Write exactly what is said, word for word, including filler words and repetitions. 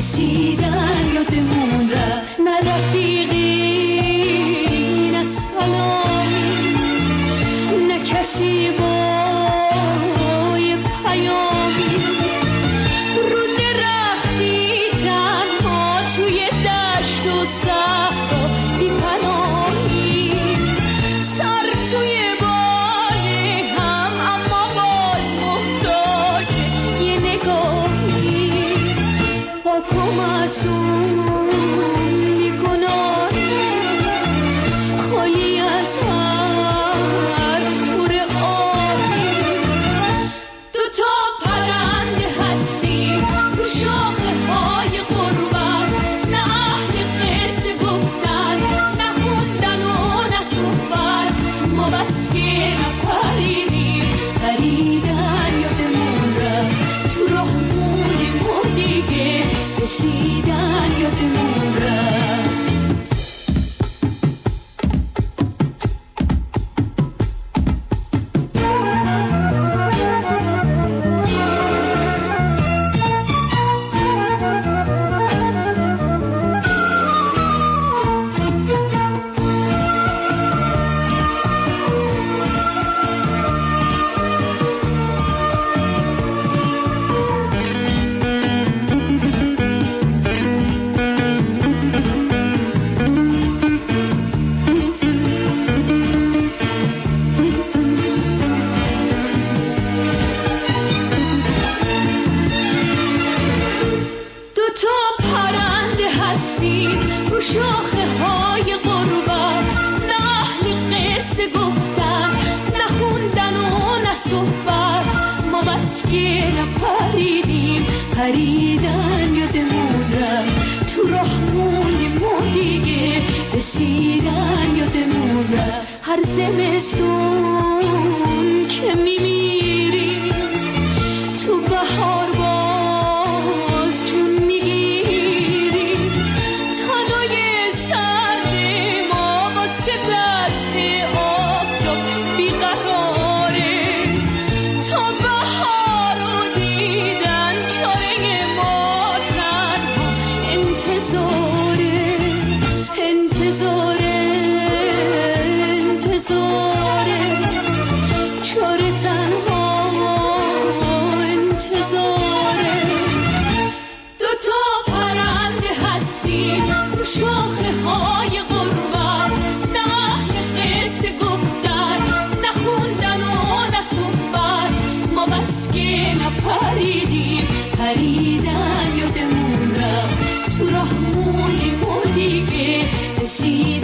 رسیدن یادمون رفت. نه رفیقی نه سلامی، نه کسی با یه پیامی. رو درختی تنها توی دشت و صحرا بی پناهی، سر توی بالی هم اما باز محتاج یه نگاهی. پاکم از اون بی گناهی، خالی از هر پور آهی. دوتا پرنده هستیم رو شاخه های غربت، نه اهل قصه گفتن نه خوندن و نه صحبت. ما بس که نپریدیم پریدن یادمون رفت. تو راه موندیم و دیگه رسیدن یادمون رفت. دوتا پرنده هستیم رو شاخه های غربت، نه اهل قصه گفتن نه خوندن و نه صحبت. ما بس که نپریدیم پریدن یادمون رفت. تو راه موندیم و دیگه رسیدن یادمون رفت. هر زمستون که میمیریم تو بهار باز جون میگیریم. تنای سرد ما واسه دست آفتاب بیقراره. تا بهار رو دیدن چاره ما تنها انتظاره. انتظاره انتظاره چاره تنها انتظاره. دوتا پرنده هستیم رو شاخه های غربت، نه اهل قصه گفتن نه خوندن و نه صحبت. ما بس که نپریدیم پریدن یادمون رفت. تو راه موندیم و دیگه رسیدن